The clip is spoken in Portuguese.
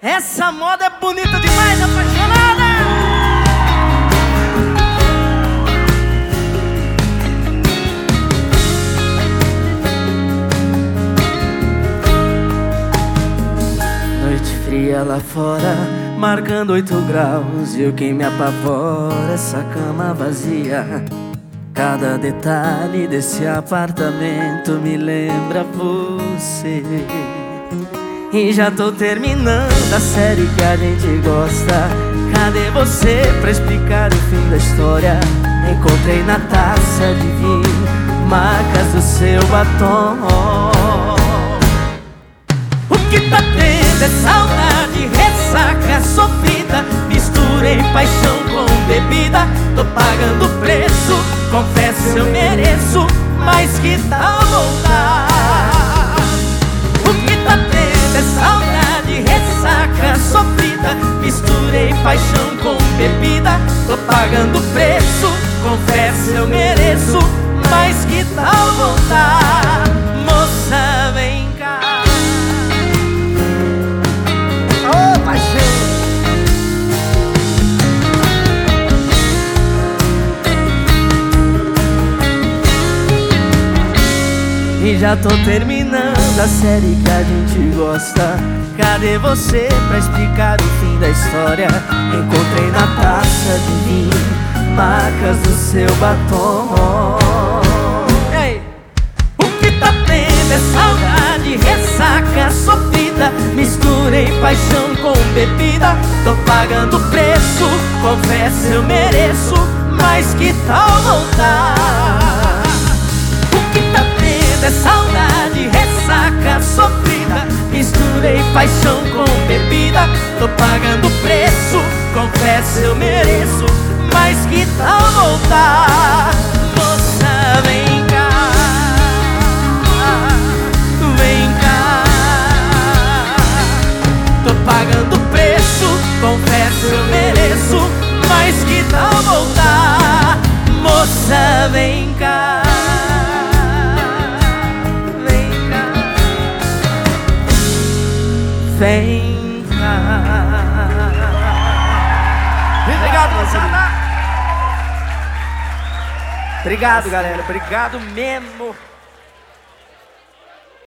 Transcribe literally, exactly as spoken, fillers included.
Essa moda é bonita demais, apaixonada. Noite fria lá fora, marcando oito graus. E o que me apavora, essa cama vazia. Cada detalhe desse apartamento me lembra você. E já tô terminando a série que a gente gosta. Cadê você pra explicar o fim da história? Encontrei na taça de vinho marcas do seu batom. O que tá tendo é saudade, ressaca sofrida. Misturei paixão com bebida. Tô pagando preço, confesso eu mereço. Mas que tal voltar? O que tá tendo é saudade, ressaca sofrida. Misturei paixão com bebida. Tô pagando preço, confesso eu mereço. Mas que tal voltar? Moça, vem cá. Ô, paixão. E já tô terminando a série que a gente gosta. Cadê você pra explicar o fim da história? Encontrei na taça de vinho marcas do seu batom. Ei! O que tá tendo é saudade, ressaca sofrida. Misturei paixão com bebida. Tô pagando preço, confesso eu mereço. Mas que tal voltar? O que tá tendo é saudade, ressaca sofrida. Misturei paixão com bebida. Tô pagando preço, confesso eu mereço. Mas que tal voltar? Moça, vem cá. Vem cá. Tô pagando preço, confesso eu mereço. Mas que tal voltar? Moça, vem cá. Vem cá. Obrigado, moçada. Obrigado, galera. Obrigado mesmo.